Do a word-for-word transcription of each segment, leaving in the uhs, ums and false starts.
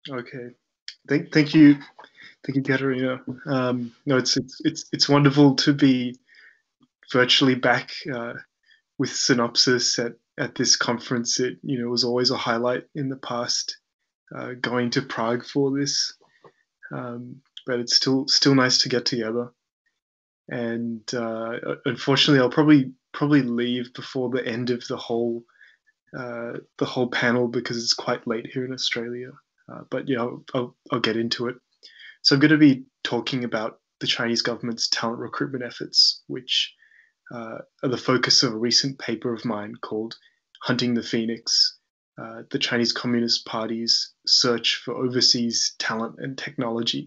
Okay. Thank, thank you, thank you, Katerina. Um, no, it's it's it's it's wonderful to be virtually back uh, with Synopsis at at this conference. It you know was always a highlight in the past, uh, going to Prague for this, um, but it's still still nice to get together. And uh, unfortunately, I'll probably probably leave before the end of the whole uh, the whole panel because it's quite late here in Australia. Uh, but yeah, I'll, I'll, I'll get into it. So I'm going to be talking about the Chinese government's talent recruitment efforts, which uh, are the focus of a recent paper of mine called "Hunting the Phoenix: uh, The Chinese Communist Party's Search for Overseas Talent and Technology."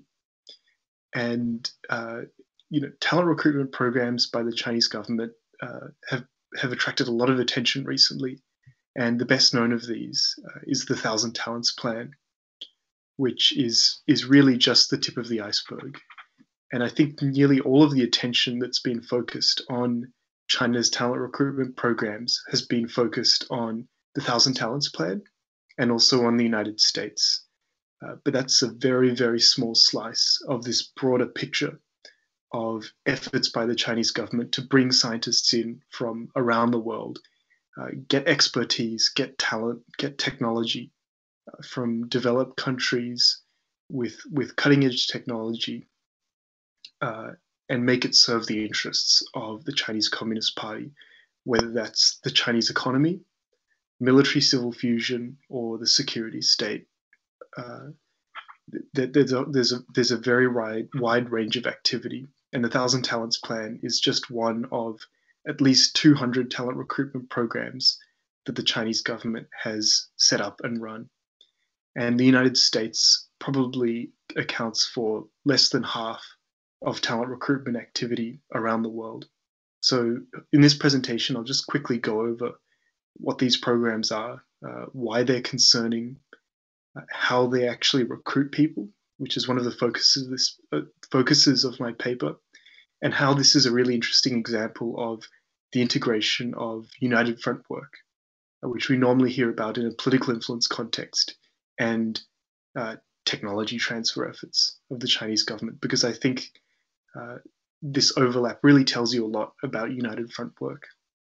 And uh, you know, talent recruitment programs by the Chinese government uh, have have attracted a lot of attention recently. And the best known of these uh, is the Thousand Talents Plan, which is is really just the tip of the iceberg. And I think nearly all of the attention that's been focused on China's talent recruitment programs has been focused on the Thousand Talents Plan and also on the United States. Uh, but that's a very, very small slice of this broader picture of efforts by the Chinese government to bring scientists in from around the world, uh, get expertise, get talent, get technology uh, from developed countries with with cutting edge technology, uh, and make it serve the interests of the Chinese Communist Party, whether that's the Chinese economy, military civil fusion, or the security state. Uh, there's a, there's a there's a very wide wide range of activity, and the Thousand Talents Plan is just one of at least two hundred talent recruitment programs that the Chinese government has set up and run. And the United States probably accounts for less than half of talent recruitment activity around the world. So, in this presentation, I'll just quickly go over what these programs are, uh, why they're concerning, uh, how they actually recruit people, which is one of the focuses of this uh, focuses of my paper, and how this is a really interesting example of the integration of United Front work, uh, which we normally hear about in a political influence context, and uh, technology transfer efforts of the Chinese government, because I think uh, this overlap really tells you a lot about United Front work.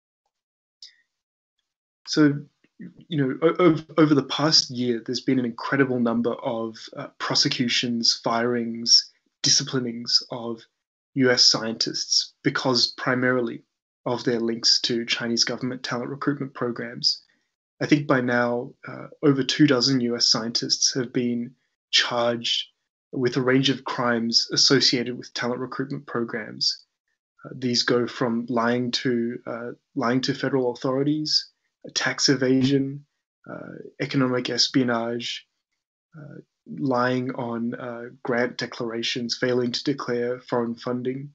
So, you know, over, over the past year, there's been an incredible number of uh, prosecutions, firings, disciplinings of U S scientists because primarily of their links to Chinese government talent recruitment programs. I think by now, uh, over two dozen U S scientists have been charged with a range of crimes associated with talent recruitment programs. Uh, these go from lying to uh, lying to federal authorities, uh, tax evasion, uh, economic espionage, uh, lying on uh, grant declarations, failing to declare foreign funding.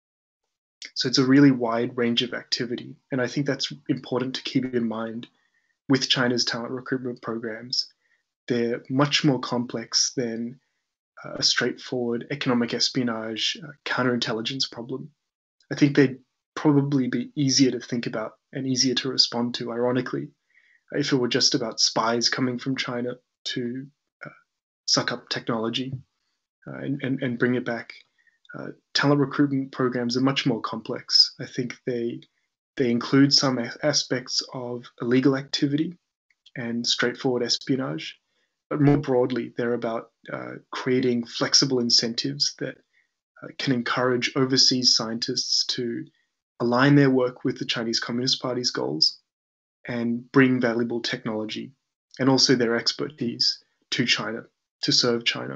So it's a really wide range of activity, and I think that's important to keep in mind with China's talent recruitment programs. They're much more complex than uh, a straightforward economic espionage uh, counterintelligence problem. I think they'd probably be easier to think about and easier to respond to, ironically, if it were just about spies coming from China to uh, suck up technology uh, and, and, and bring it back. Uh, talent recruitment programs are much more complex. I think they they include some aspects of illegal activity and straightforward espionage, but more broadly, they're about uh, creating flexible incentives that uh, can encourage overseas scientists to align their work with the Chinese Communist Party's goals and bring valuable technology and also their expertise to China to serve China.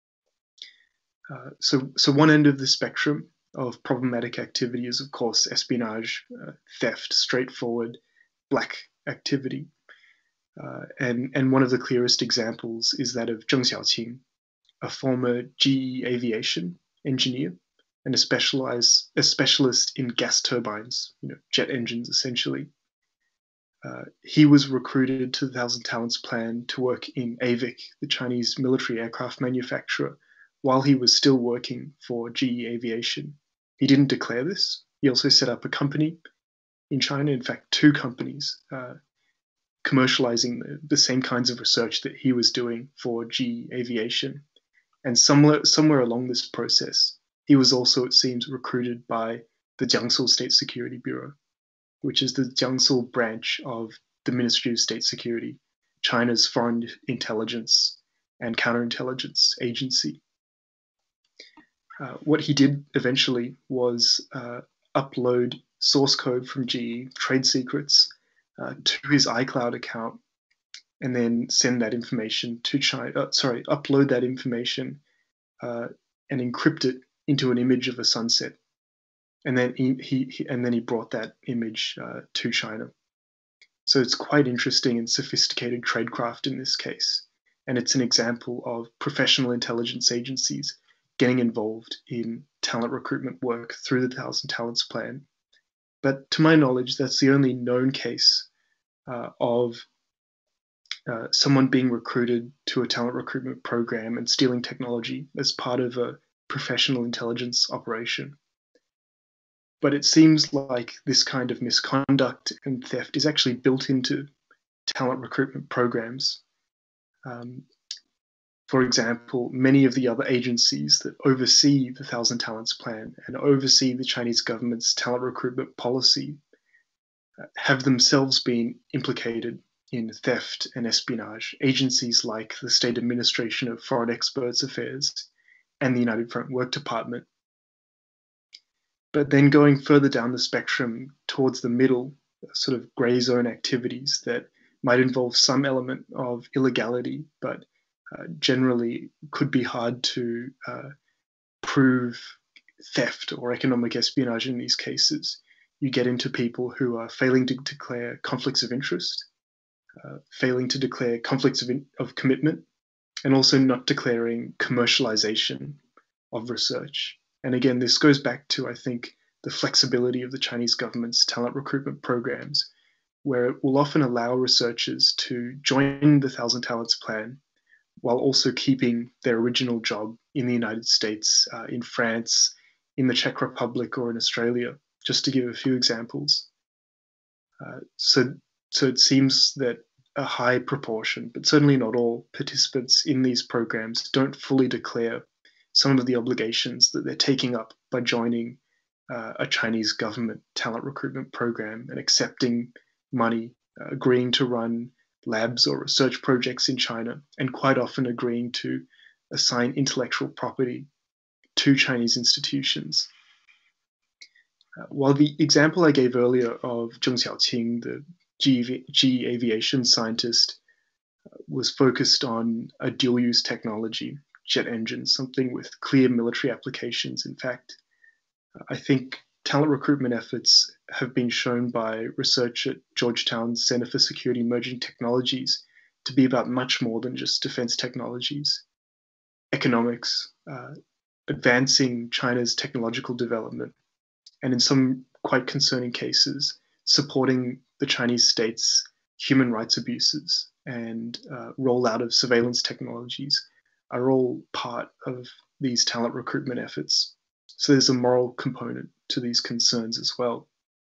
Uh, so, so one end of the spectrum of problematic activity is, of course, espionage, uh, theft, straightforward black activity. Uh, and, and one of the clearest examples is that of Zheng Xiaoqing, a former G E aviation engineer and a, specialized, a specialist in gas turbines, you know, jet engines essentially. Uh, he was recruited to the Thousand Talents Plan to work in A V I C, the Chinese military aircraft manufacturer, while he was still working for G E Aviation. He didn't declare this. He also set up a company in China, in fact, two companies, uh, commercializing the, the same kinds of research that he was doing for G E Aviation. And somewhere, somewhere along this process, he was also, it seems, recruited by the Jiangsu State Security Bureau, which is the Jiangsu branch of the Ministry of State Security, China's foreign intelligence and counterintelligence agency. Uh, what he did eventually was uh, upload source code from G E, trade secrets, uh, to his iCloud account, and then send that information to China. Uh, sorry, upload that information uh, and encrypt it into an image of a sunset, and then he, he and then he brought that image uh, to China. So it's quite interesting and sophisticated tradecraft in this case, and it's an example of professional intelligence agencies getting involved in talent recruitment work through the Thousand Talents Plan. But to my knowledge, that's the only known case uh, of uh, someone being recruited to a talent recruitment program and stealing technology as part of a professional intelligence operation. But it seems like this kind of misconduct and theft is actually built into talent recruitment programs. Um, For example, many of the other agencies that oversee the Thousand Talents Plan and oversee the Chinese government's talent recruitment policy have themselves been implicated in theft and espionage. Agencies like the State Administration of Foreign Experts Affairs and the United Front Work Department. But then going further down the spectrum towards the middle, sort of grey zone activities that might involve some element of illegality, but Uh, generally could be hard to uh, prove theft or economic espionage in these cases. You get into people who are failing to declare conflicts of interest, uh, failing to declare conflicts of, in- of commitment, and also not declaring commercialization of research. And again, this goes back to, I think, the flexibility of the Chinese government's talent recruitment programs, where it will often allow researchers to join the Thousand Talents Plan while also keeping their original job in the United States, uh, in France, in the Czech Republic, or in Australia, just to give a few examples. Uh, so, so it seems that a high proportion, but certainly not all, participants in these programs don't fully declare some of the obligations that they're taking up by joining uh, a Chinese government talent recruitment program and accepting money, uh, agreeing to run labs or research projects in China, and quite often agreeing to assign intellectual property to Chinese institutions. Uh, while the example I gave earlier of Zheng Xiaoqing, the G E Aviation scientist, uh, was focused on a dual-use technology, jet engines, something with clear military applications. In fact, I think talent recruitment efforts have been shown by research at Georgetown's Center for Security Emerging Technologies to be about much more than just defense technologies. Economics, uh, advancing China's technological development, and in some quite concerning cases, supporting the Chinese state's human rights abuses and uh, rollout of surveillance technologies are all part of these talent recruitment efforts. So there's a moral component to these concerns as well.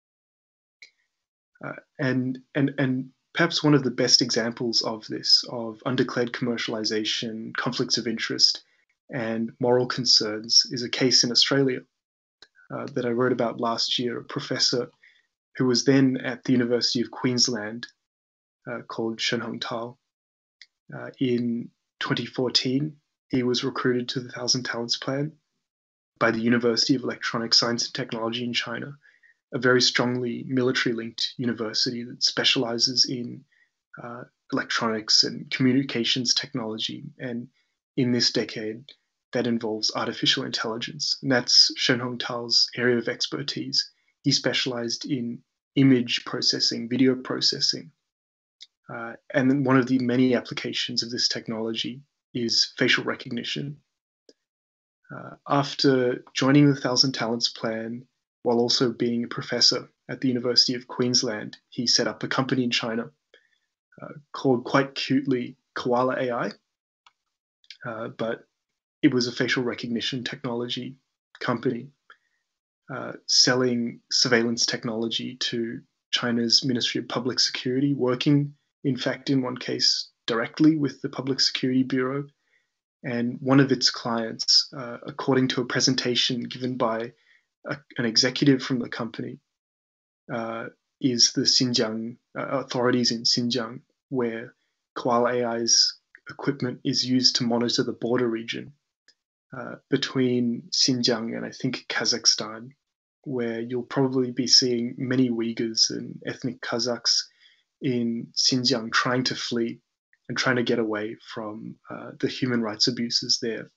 Uh, and, and, and perhaps one of the best examples of this, of undeclared commercialization, conflicts of interest, and moral concerns, is a case in Australia uh, that I wrote about last year. A professor who was then at the University of Queensland uh, called Shen Hongtao. Uh, in twenty fourteen, he was recruited to the Thousand Talents Plan by the University of Electronic Science and Technology in China, a very strongly military-linked university that specializes in uh, electronics and communications technology. And in this decade, that involves artificial intelligence. And that's Shen Hongtao's area of expertise. He specialized in image processing, video processing. Uh, and then one of the many applications of this technology is facial recognition. Uh, after joining the Thousand Talents Plan, while also being a professor at the University of Queensland, he set up a company in China uh, called, quite cutely, Koala A I. Uh, but it was a facial recognition technology company uh, selling surveillance technology to China's Ministry of Public Security, working in fact, in one case, directly with the Public Security Bureau. And one of its clients, uh, according to a presentation given by a, an executive from the company, uh, is the Xinjiang uh, authorities in Xinjiang, where Koala A I's equipment is used to monitor the border region uh, between Xinjiang and I think Kazakhstan, where you'll probably be seeing many Uyghurs and ethnic Kazakhs in Xinjiang trying to flee and trying to get away from uh, the human rights abuses there.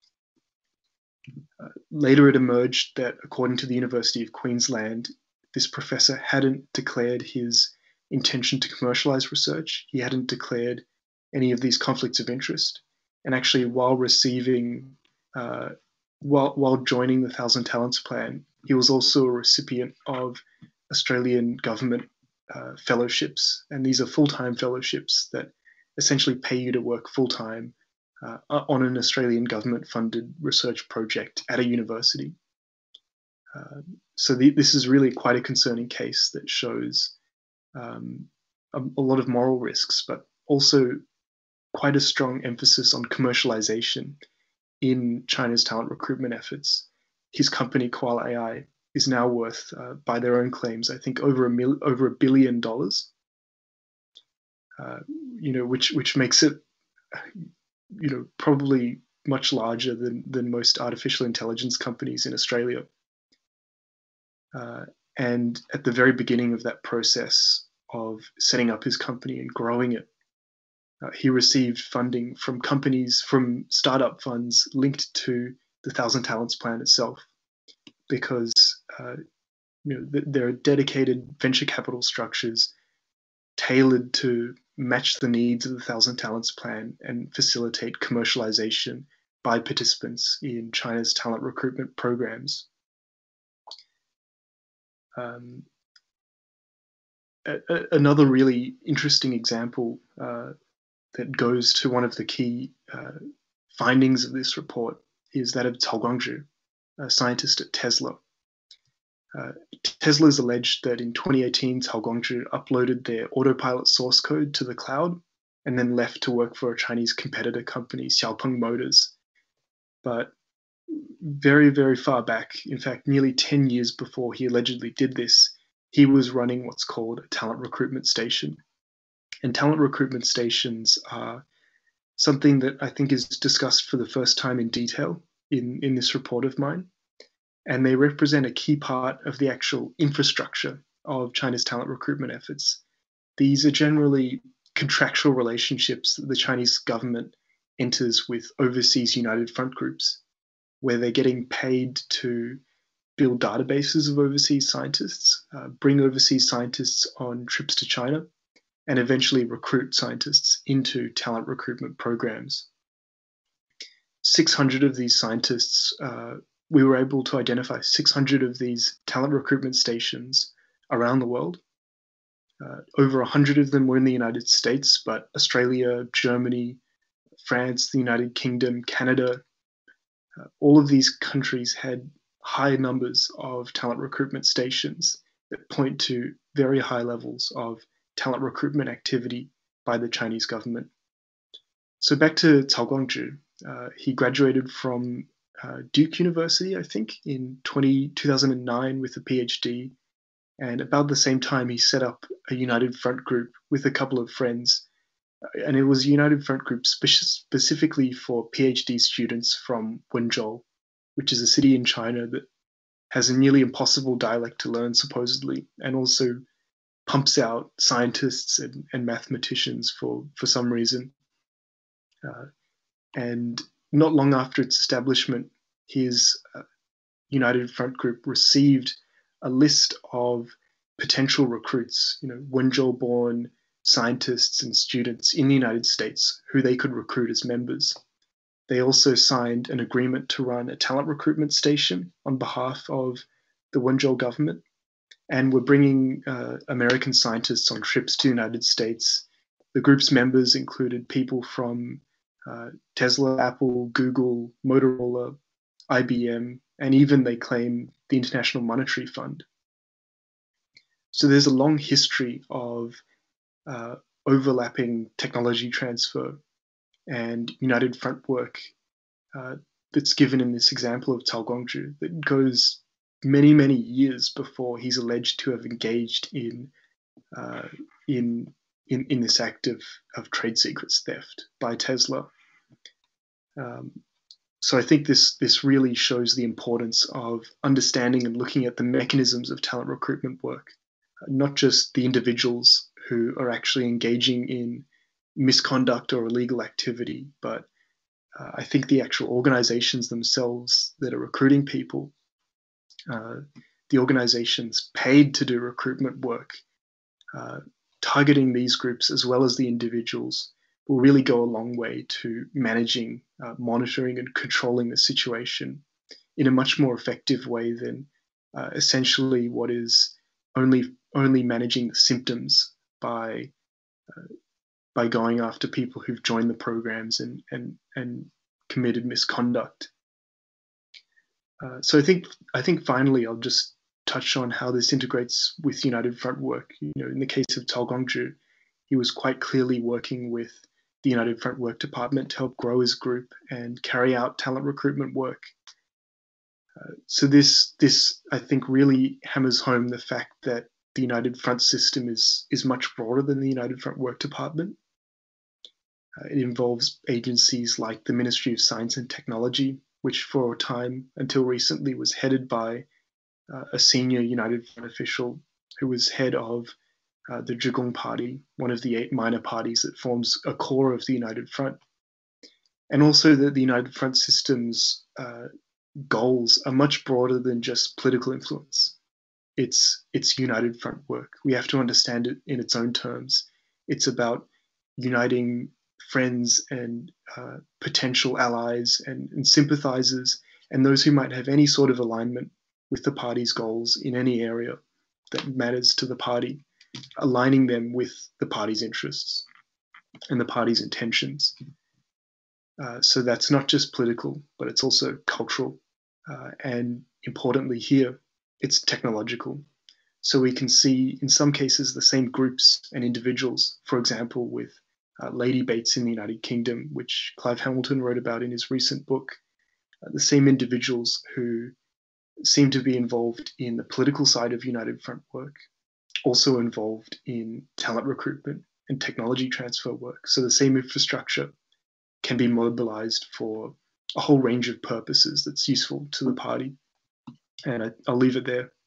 Uh, later, it emerged that, according to the University of Queensland, this professor hadn't declared his intention to commercialize research. He hadn't declared any of these conflicts of interest. And actually, while receiving, uh, while, while joining the Thousand Talents Plan, he was also a recipient of Australian government uh, fellowships. And these are full-time fellowships that essentially pay you to work full-time uh, on an Australian government-funded research project at a university. Uh, so the, this is really quite a concerning case that shows um, a, a lot of moral risks, but also quite a strong emphasis on commercialization in China's talent recruitment efforts. His company, Koala A I, is now worth, uh, by their own claims, I think over a mil- over a billion dollars. Uh, you know, which which makes it, you know, probably much larger than than most artificial intelligence companies in Australia. Uh, and at the very beginning of that process of setting up his company and growing it, uh, he received funding from companies, from startup funds linked to the Thousand Talents Plan itself, because uh, you know th- there are dedicated venture capital structures tailored to match the needs of the Thousand Talents Plan and facilitate commercialization by participants in China's talent recruitment programs. Um, a, a, another really interesting example uh, that goes to one of the key uh, findings of this report is that of Cao Guangzhi, a scientist at Tesla. Uh, Tesla has alleged that in twenty eighteen, Cao Guangzhi uploaded their autopilot source code to the cloud and then left to work for a Chinese competitor company, Xiaopeng Motors. But very, very far back, in fact, nearly ten years before he allegedly did this, he was running what's called a talent recruitment station. And talent recruitment stations are something that I think is discussed for the first time in detail in, in this report of mine. And they represent a key part of the actual infrastructure of China's talent recruitment efforts. These are generally contractual relationships that the Chinese government enters with overseas United Front groups, where they're getting paid to build databases of overseas scientists, uh, bring overseas scientists on trips to China, and eventually recruit scientists into talent recruitment programs. six hundred of these scientists, uh, we were able to identify six hundred of these talent recruitment stations around the world. Uh, over one hundred of them were in the United States, but Australia, Germany, France, the United Kingdom, Canada, uh, all of these countries had high numbers of talent recruitment stations that point to very high levels of talent recruitment activity by the Chinese government. So back to Cao Guangzhi, uh, he graduated from uh, Duke University, I think, in two thousand nine with a PhD. And about the same time, he set up a United Front group with a couple of friends. And it was a United Front group spe- specifically for PhD students from Wenzhou, which is a city in China that has a nearly impossible dialect to learn, supposedly, and also pumps out scientists and, and mathematicians for, for some reason. Uh, and not long after its establishment, his uh, United Front group received a list of potential recruits, you know, Wenzhou-born scientists and students in the United States who they could recruit as members. They also signed an agreement to run a talent recruitment station on behalf of the Wenzhou government, and were bringing uh, American scientists on trips to the United States. The group's members included people from uh, Tesla, Apple, Google, Motorola, I B M, and even, they claim, the International Monetary Fund. So there's a long history of uh, overlapping technology transfer and United Front work uh, that's given in this example of Cao Guangzhu that goes many, many years before he's alleged to have engaged in uh, in, in in this act of, of trade secrets theft by Tesla. Um, so I think this this really shows the importance of understanding and looking at the mechanisms of talent recruitment work, not just the individuals who are actually engaging in misconduct or illegal activity, but uh, I think the actual organizations themselves that are recruiting people, uh, the organizations paid to do recruitment work, uh, targeting these groups as well as the individuals will really go a long way to managing, uh, monitoring, and controlling the situation in a much more effective way than uh, essentially what is only only managing the symptoms by uh, by going after people who've joined the programs and and and committed misconduct. Uh, so I think I think finally I'll just touch on how this integrates with United Front work. You know, in the case of Cao Guangzhu, he was quite clearly working with the United Front Work Department to help grow his group and carry out talent recruitment work. Uh, so this this I think really hammers home the fact that the United Front system is is much broader than the United Front Work Department. Uh, it involves agencies like the Ministry of Science and Technology, which for a time until recently was headed by uh, a senior United Front official who was head of uh, the Zhigong Party, one of the eight minor parties that forms a core of the United Front. And also that the United Front system's uh, goals are much broader than just political influence. It's, it's United Front work. We have to understand it in its own terms. It's about uniting friends and uh, potential allies and, and sympathizers and those who might have any sort of alignment with the party's goals in any area that matters to the party, aligning them with the party's interests and the party's intentions. Uh, so that's not just political, but it's also cultural. Uh, and importantly here, it's technological. So we can see in some cases the same groups and individuals, for example, with uh, Lady Bates in the United Kingdom, which Clive Hamilton wrote about in his recent book, uh, the same individuals who seem to be involved in the political side of United Front work, also involved in talent recruitment and technology transfer work. So the same infrastructure can be mobilized for a whole range of purposes that's useful to the party. And I, I'll leave it there.